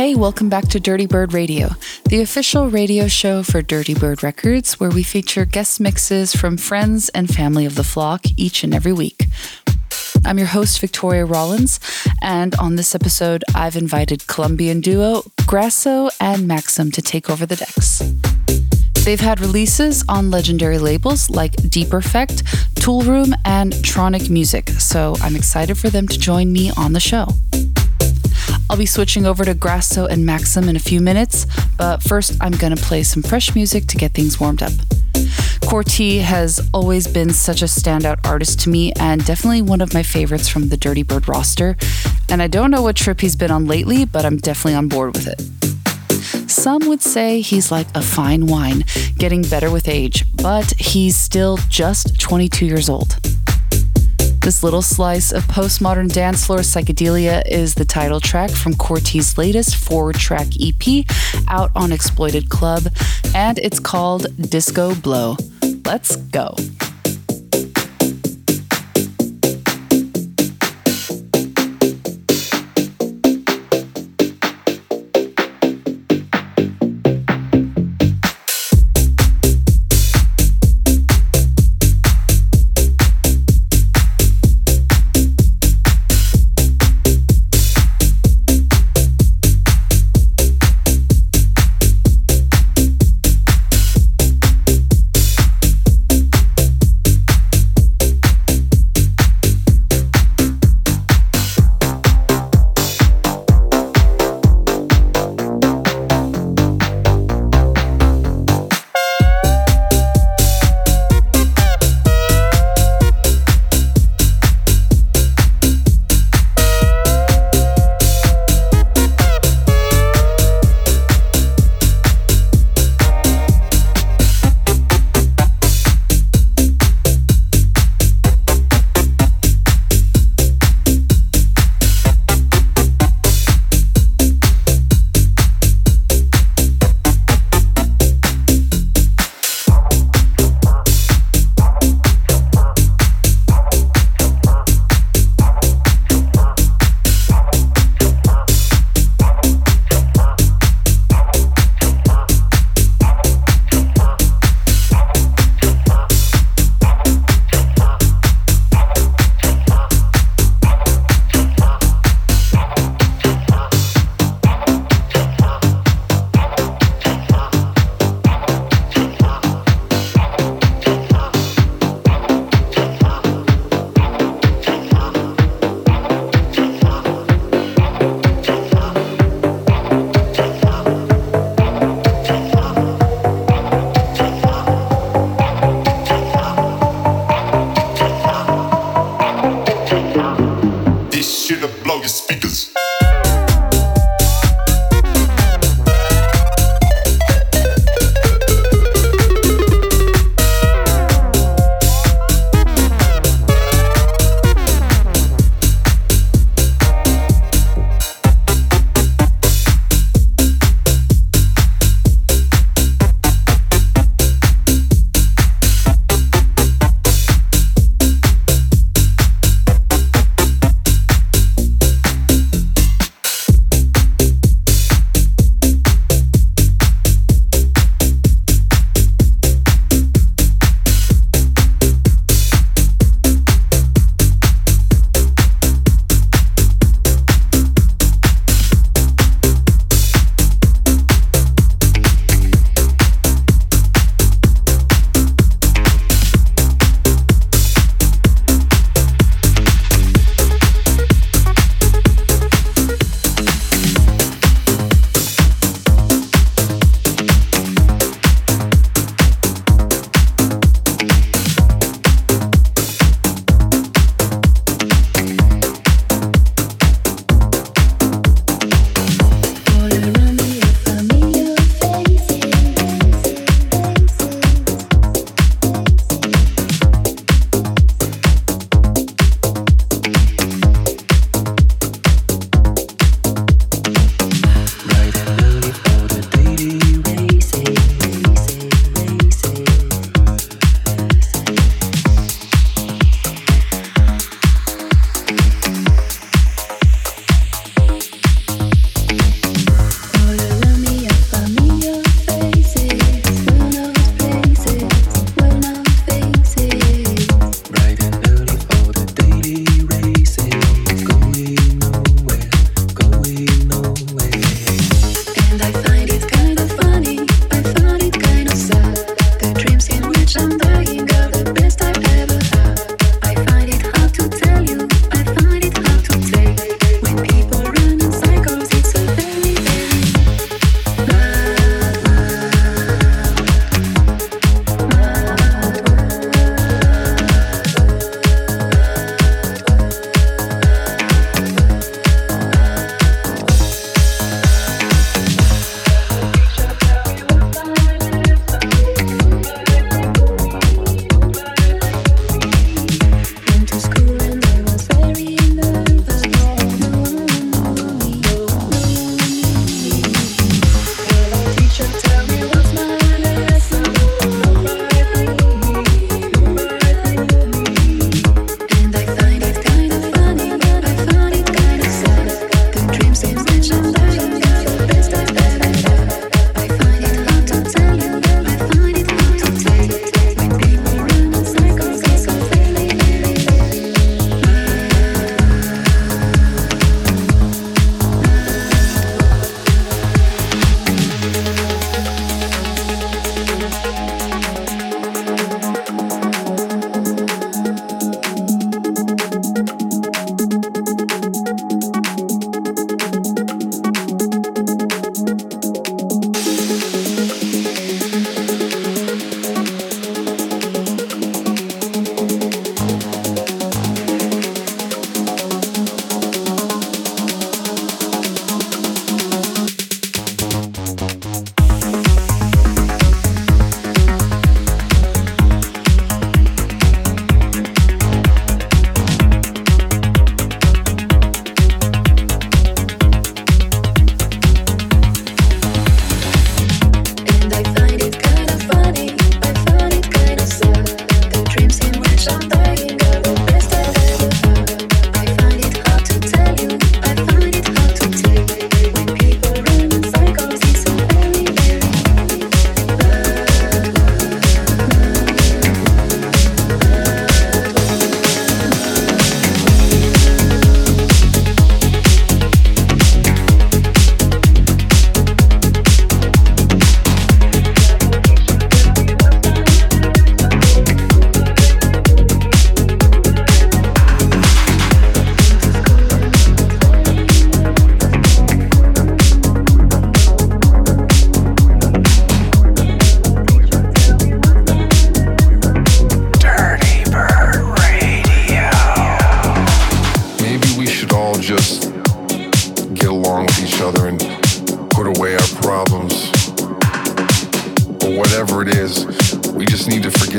Hey, welcome back to Dirty Bird Radio, the official radio show for Dirty Bird Records, where we feature guest mixes from friends and family of the flock each and every week. I'm your host, Victoria Rollins, and on this episode, I've invited Colombian duo Grasso and Maxim to take over the decks. They've had releases on legendary labels like Deep Effect, Toolroom, and Tronic Music, so I'm excited for them to join me on the show. I'll be switching over to Grasso and Maxim in a few minutes, but first I'm going to play some fresh music to get things warmed up. Corti has always been such a standout artist to me and definitely one of my favorites from the Dirty Bird roster, and I don't know what trip he's been on lately, but I'm definitely on board with it. Some would say he's like a fine wine, getting better with age, but he's still just 22 years old. This little slice of postmodern dance floor psychedelia is the title track from Corti's latest 4-track EP out on Exploited Club, and it's called Disco Blow. Let's go.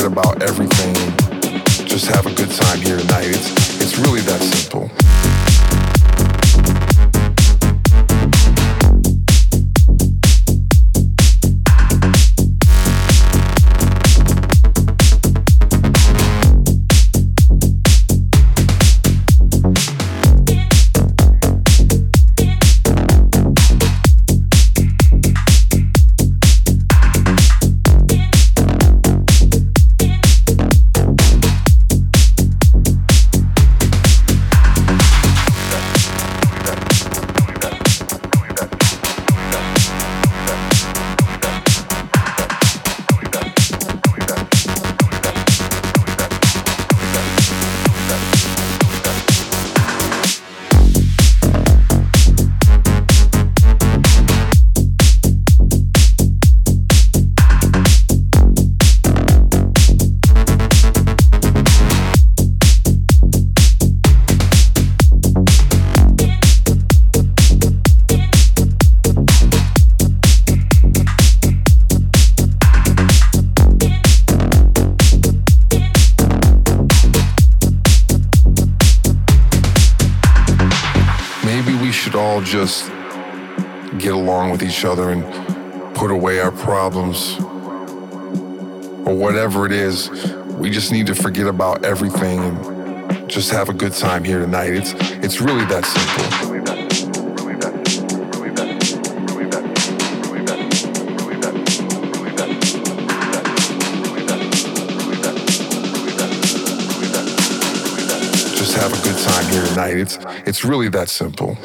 forget about everything and just have a good time here tonight. It's really that simple. Just get along with each other and put away our problems or whatever it is. We just need to forget about everything and just have a good time here tonight. It's really that simple. Just have a good time here tonight. It's really that simple.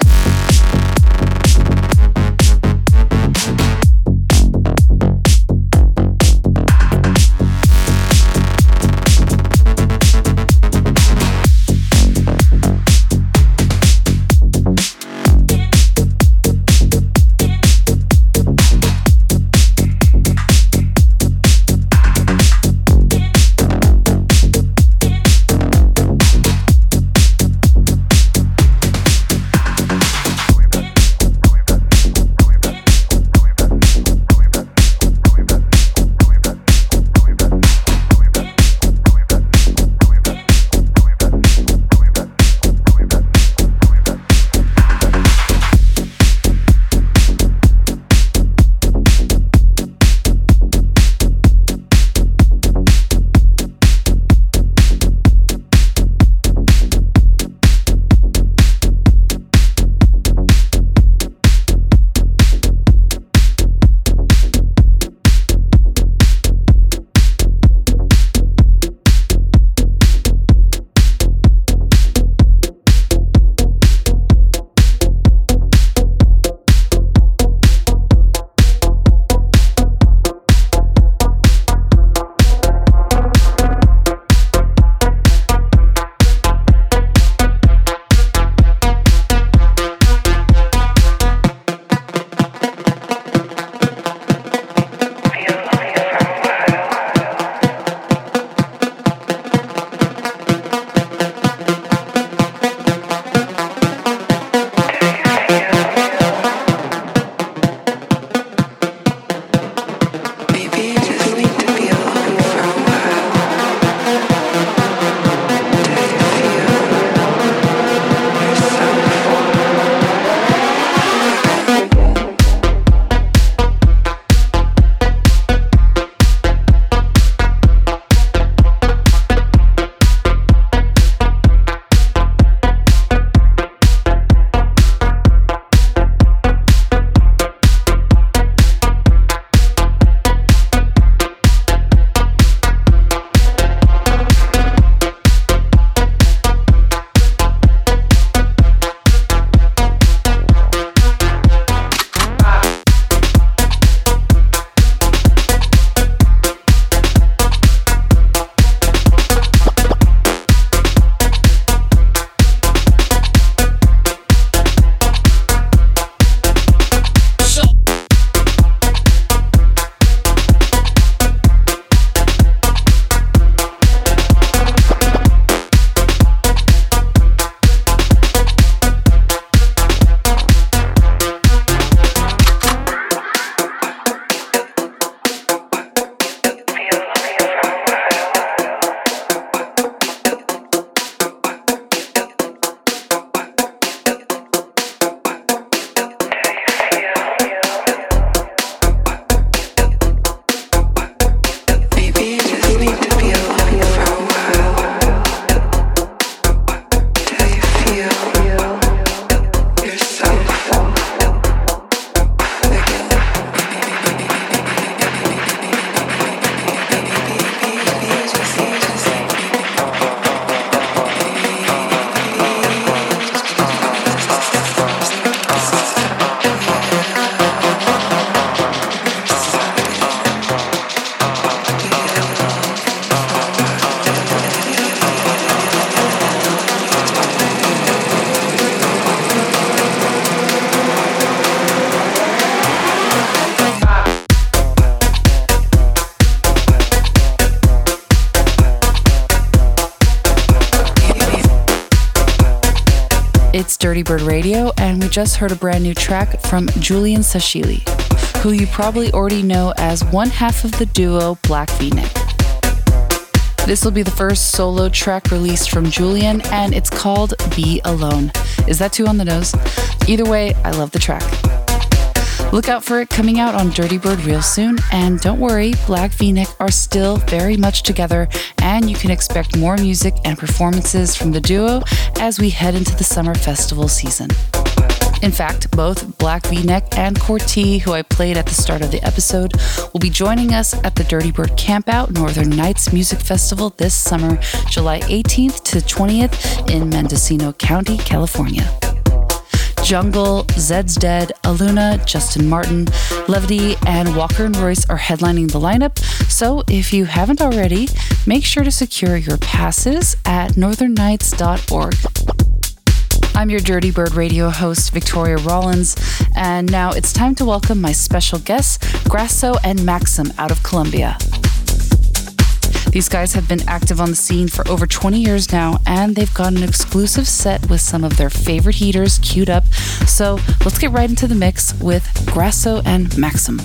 It's Dirty Bird Radio, and we just heard a brand new track from Julian Sashili, who you probably already know as one half of the duo Black V-Neck. This will be the first solo track released from Julian, and it's called Be Alone. Is that too on the nose? Either way, I love the track. Look out for it coming out on Dirty Bird real soon, and don't worry, Black V-Neck are still very much together, and you can expect more music and performances from the duo as we head into the summer festival season. In fact, both Black V-Neck and Corti, who I played at the start of the episode, will be joining us at the Dirty Bird Campout Northern Nights Music Festival this summer, July 18th to 20th in Mendocino County, California. Jungle, Zed's Dead, Aluna, Justin Martin, Levity, and Walker and Royce are headlining the lineup, so if you haven't already, make sure to secure your passes at northernnights.org. I'm your Dirty Bird Radio host, Victoria Rollins, and now it's time to welcome my special guests, Grasso and Maxim out of Colombia. These guys have been active on the scene for over 20 years now, and they've got an exclusive set with some of their favorite heaters queued up. So let's get right into the mix with Grasso and Maxim.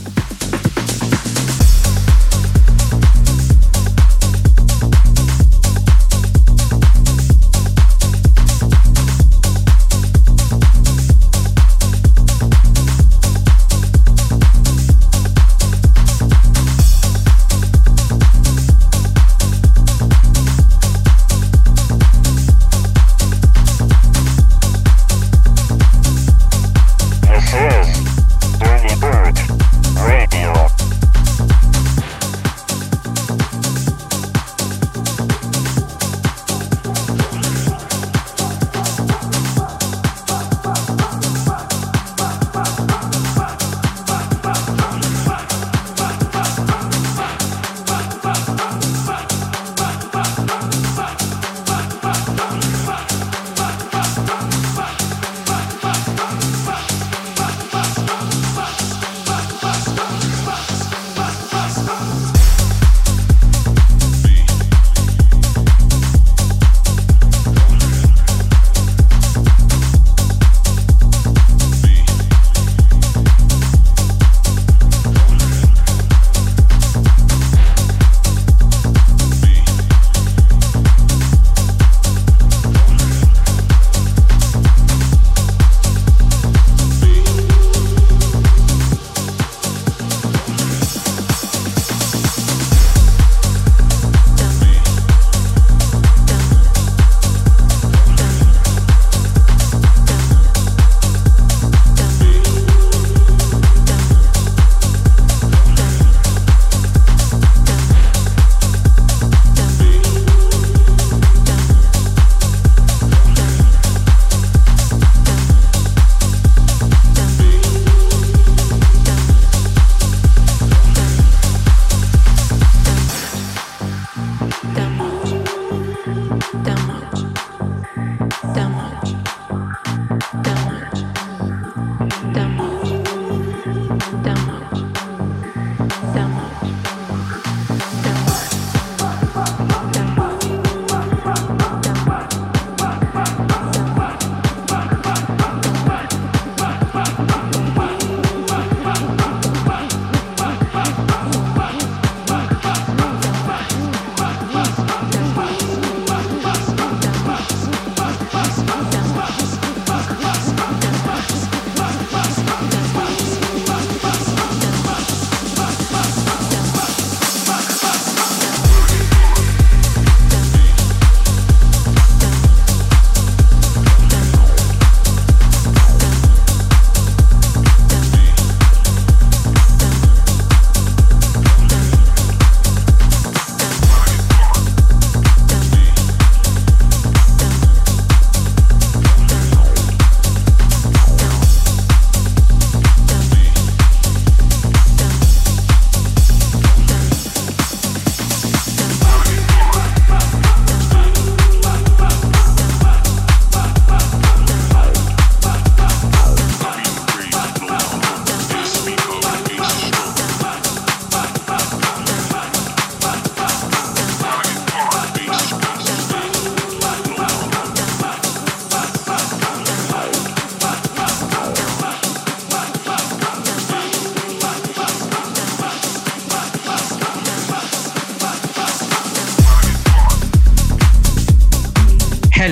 Dirty Bird Radio.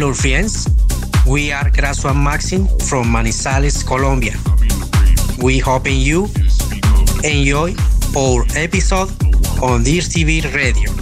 Hello friends, we are Grasso and Maxim from Manizales, Colombia. We hope you enjoy our episode on DIRTV Radio.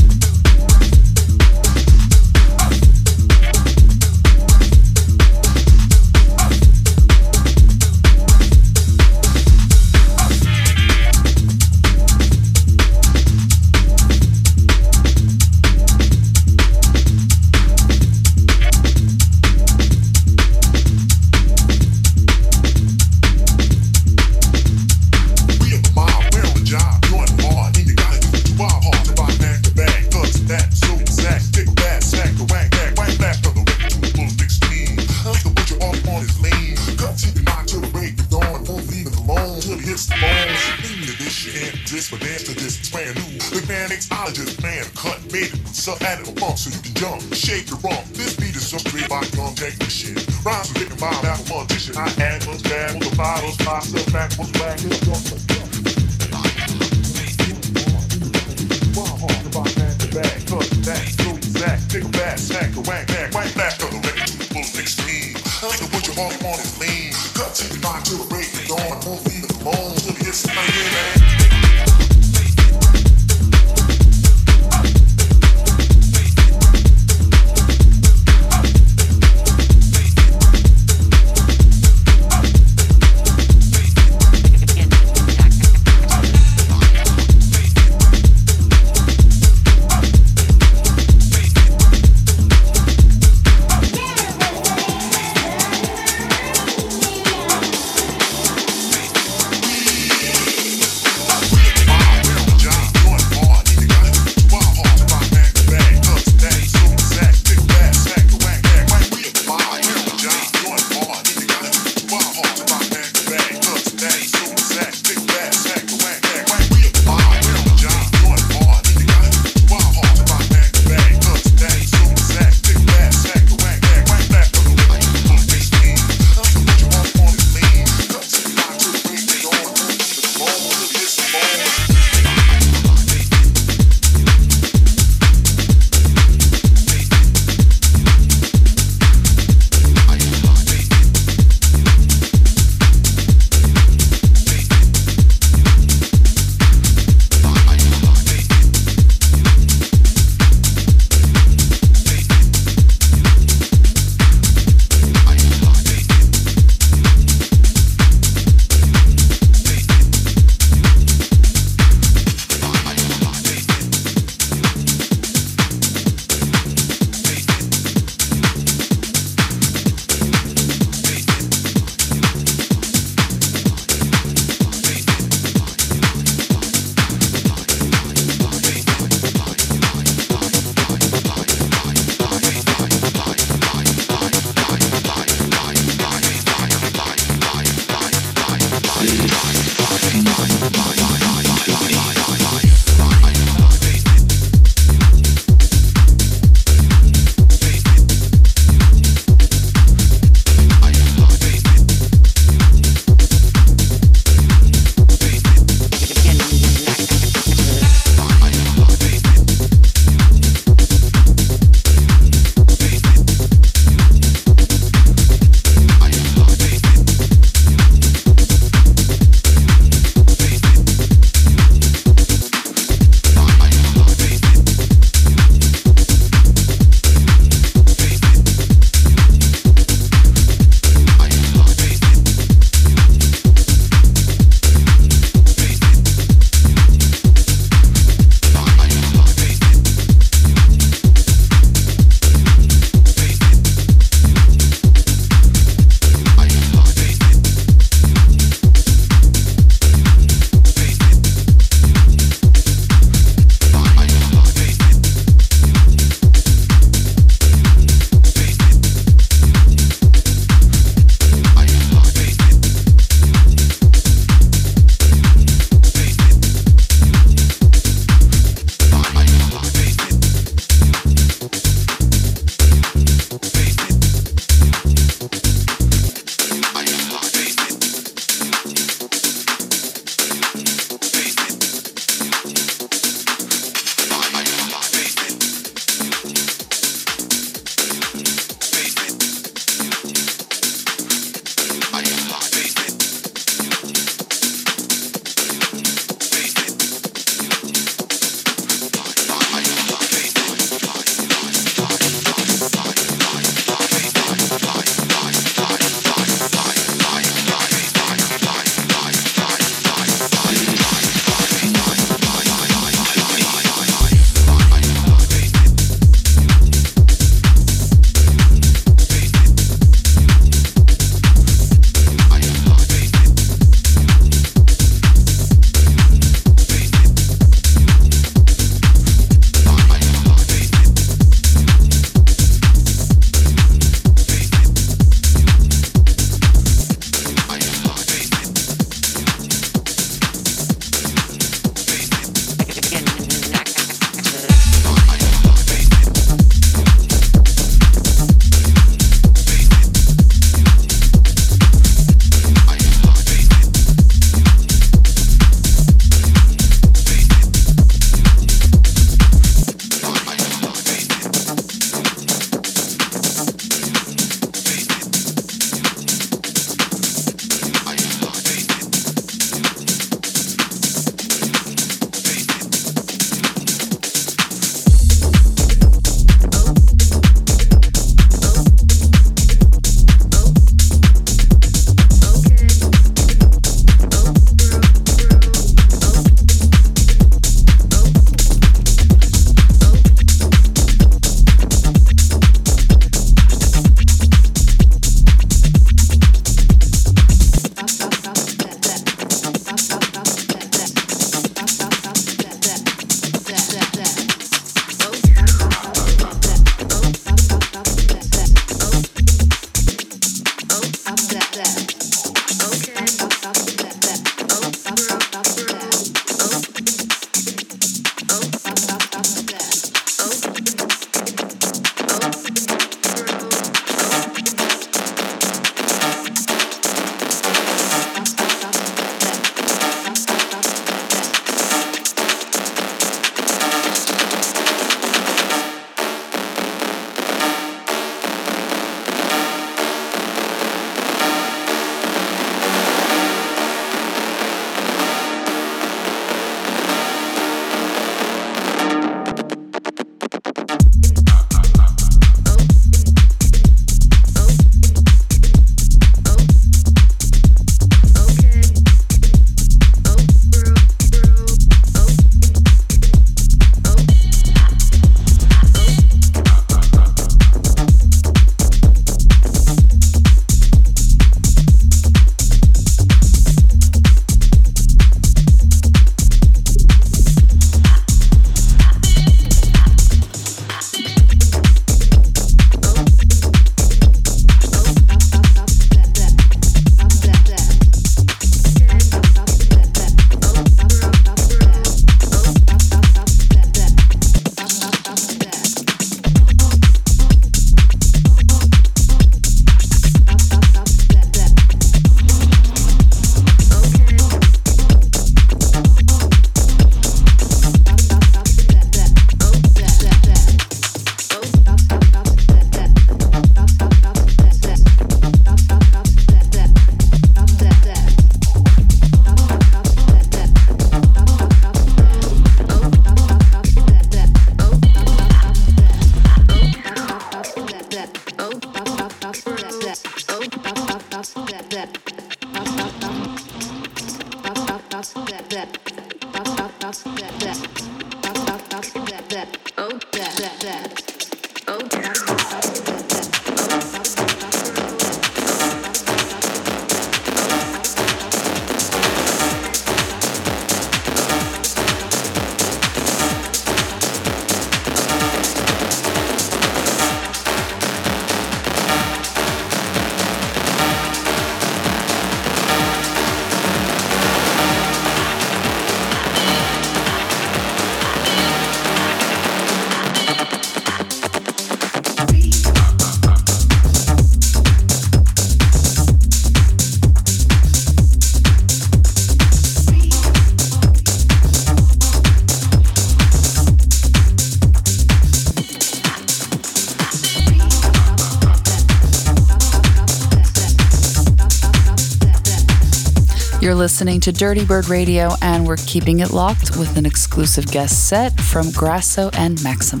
You're listening to Dirty Bird Radio, and we're keeping it locked with an exclusive guest set from Grasso and Maxim.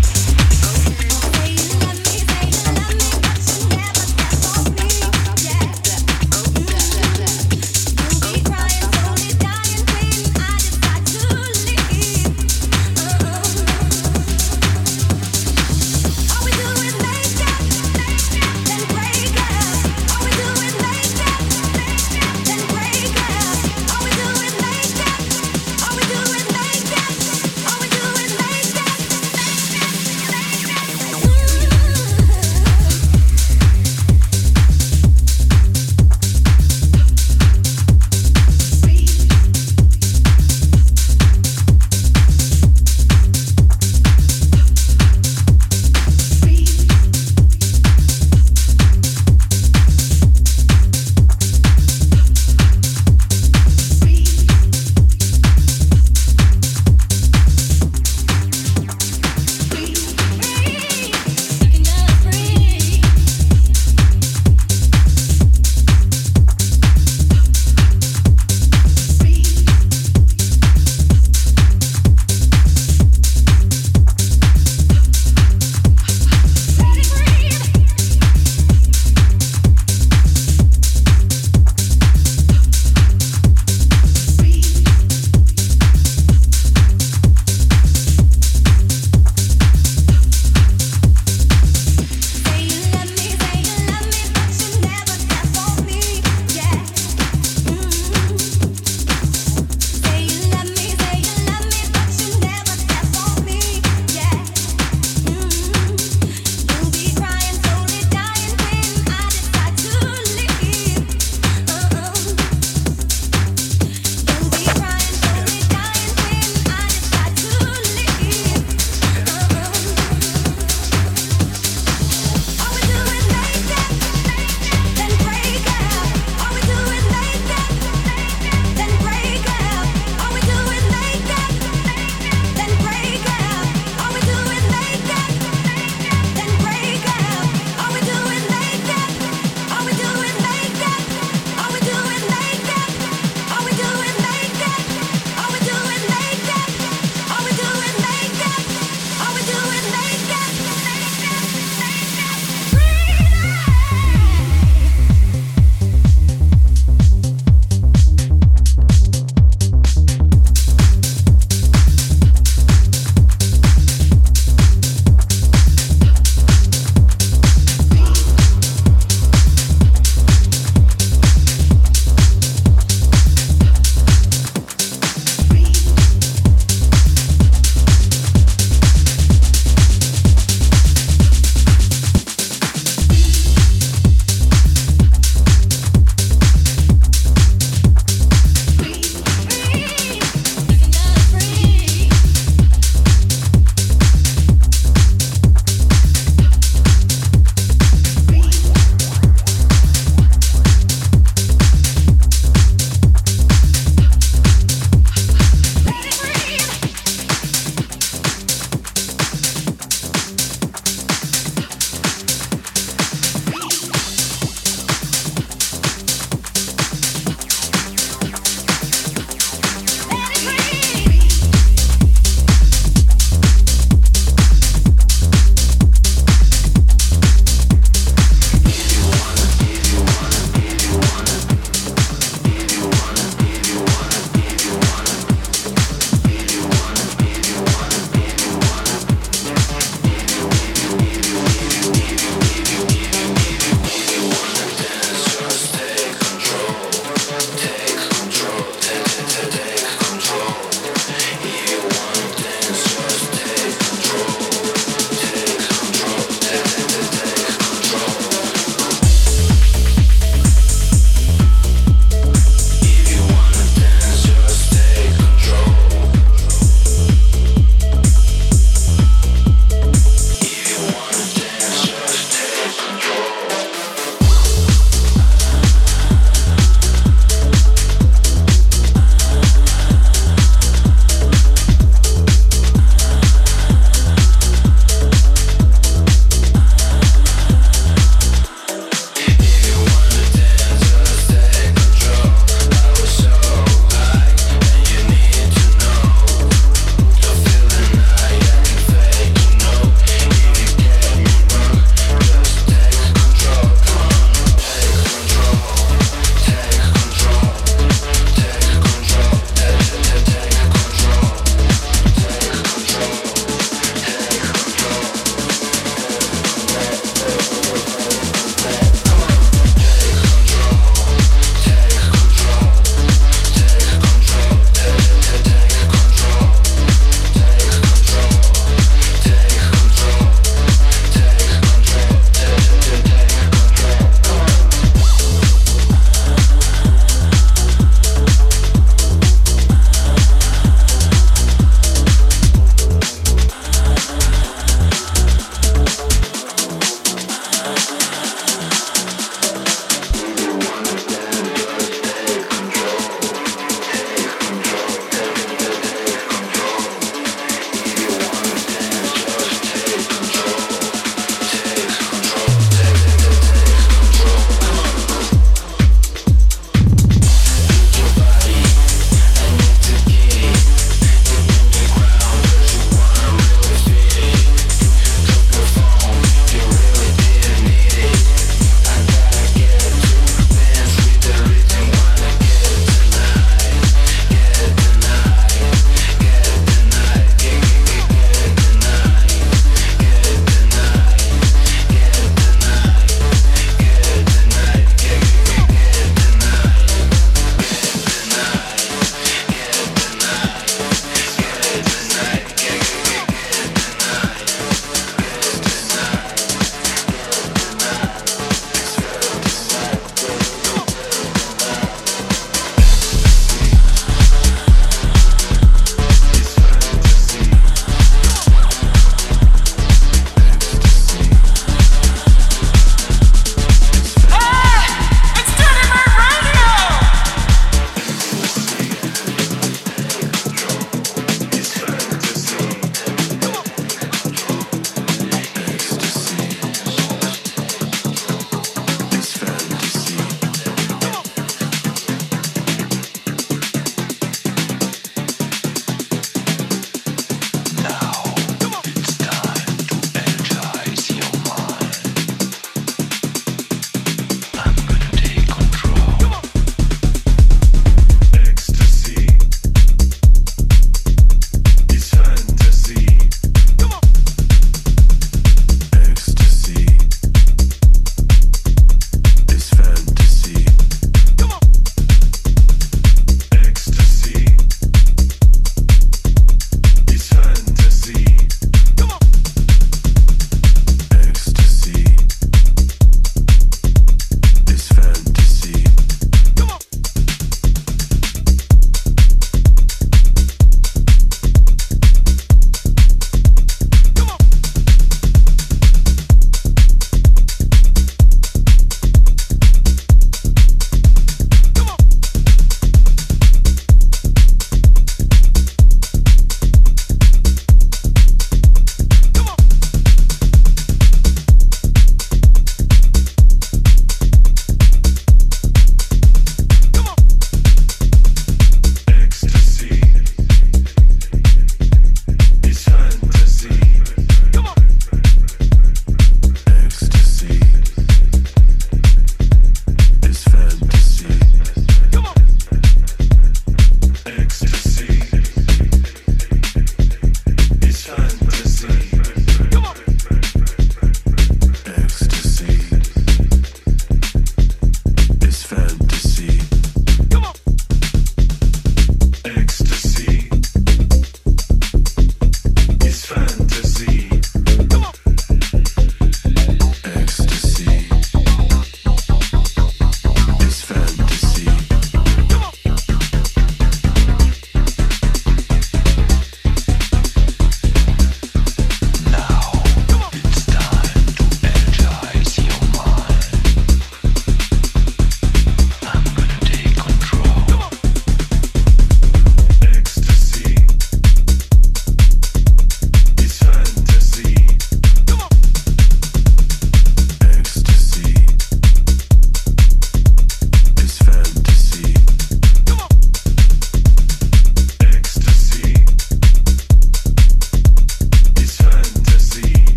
Yeah.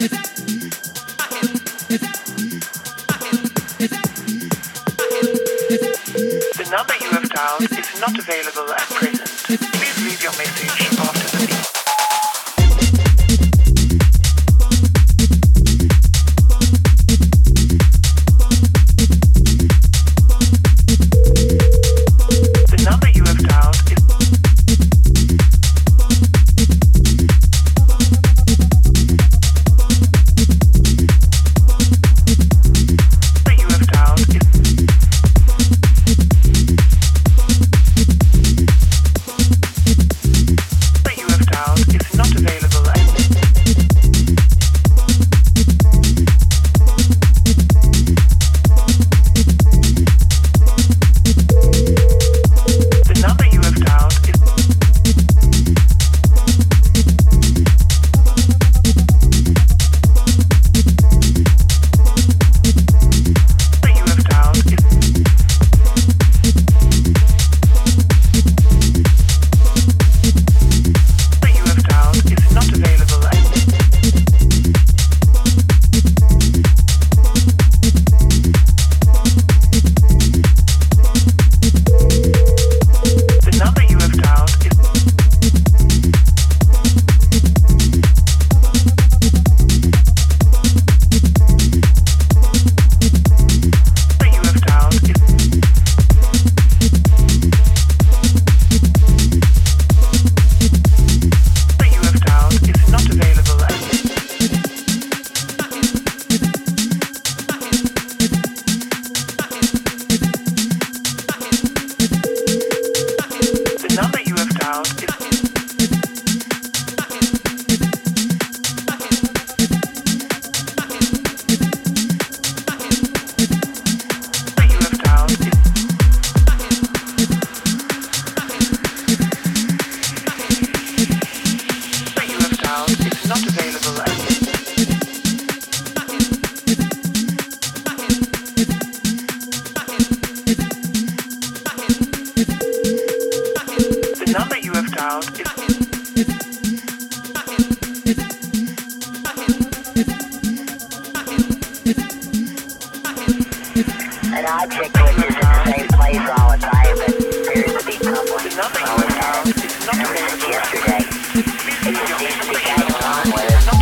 The number you have dialed is not available at present. Please leave your message after the beep. An object which is in the same place all the time but appears to be tumbling slower down ever since yesterday. It just seems to be hanging along with us.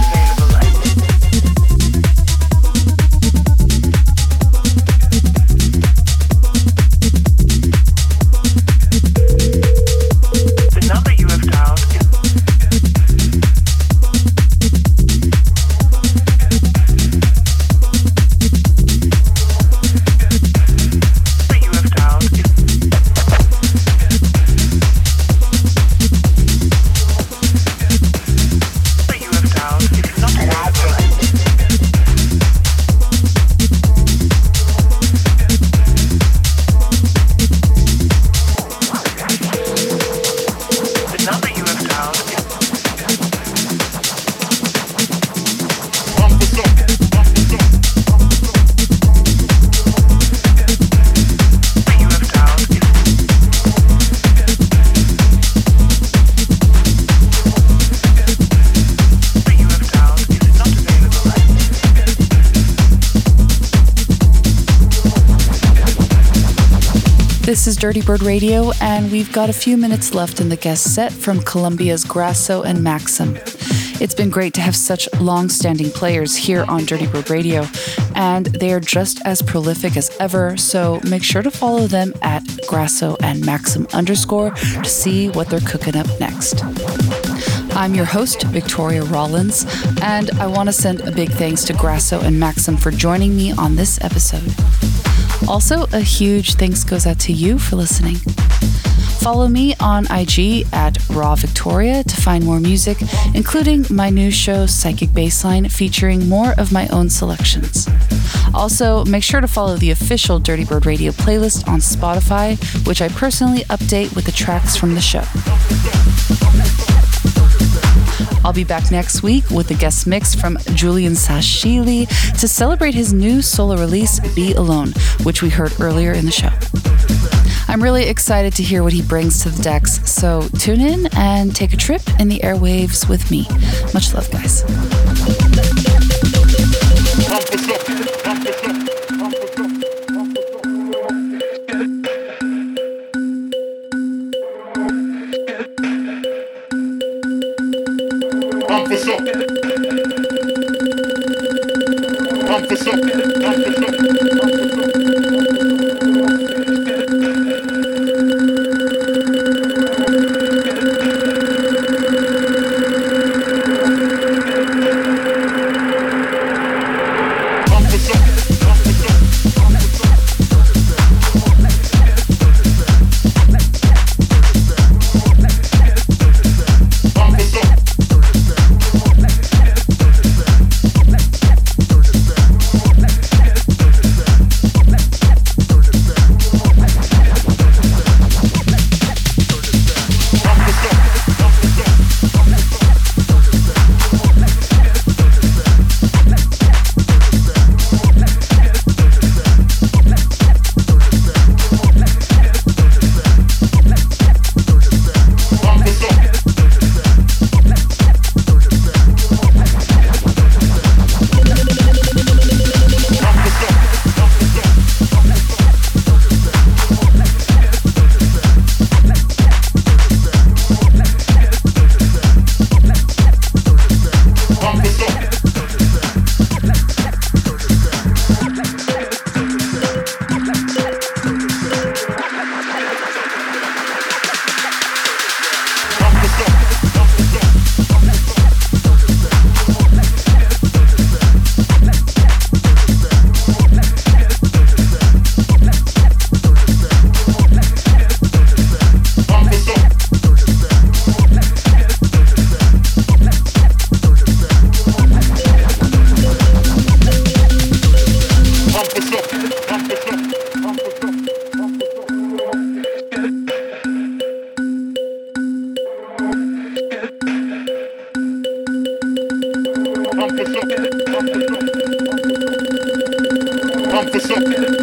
This is Dirty Bird Radio, and we've got a few minutes left in the guest set from Colombia's Grasso and Maxim. It's been great to have such long-standing players here on Dirty Bird Radio, and they are just as prolific as ever, so make sure to follow them at Grasso and Maxim _ to see what they're cooking up next. I'm your host, Victoria Rollins, and I want to send a big thanks to Grasso and Maxim for joining me on this episode. Also, a huge thanks goes out to you for listening. Follow me on IG at Raw Victoria to find more music, including my new show, Psychic Bassline, featuring more of my own selections. Also, make sure to follow the official Dirty Bird Radio playlist on Spotify, which I personally update with the tracks from the show. I'll be back next week with a guest mix from Julian Sashili to celebrate his new solo release, Be Alone, which we heard earlier in the show. I'm really excited to hear what he brings to the decks, so tune in and take a trip in the airwaves with me. Much love, guys. Pump us up.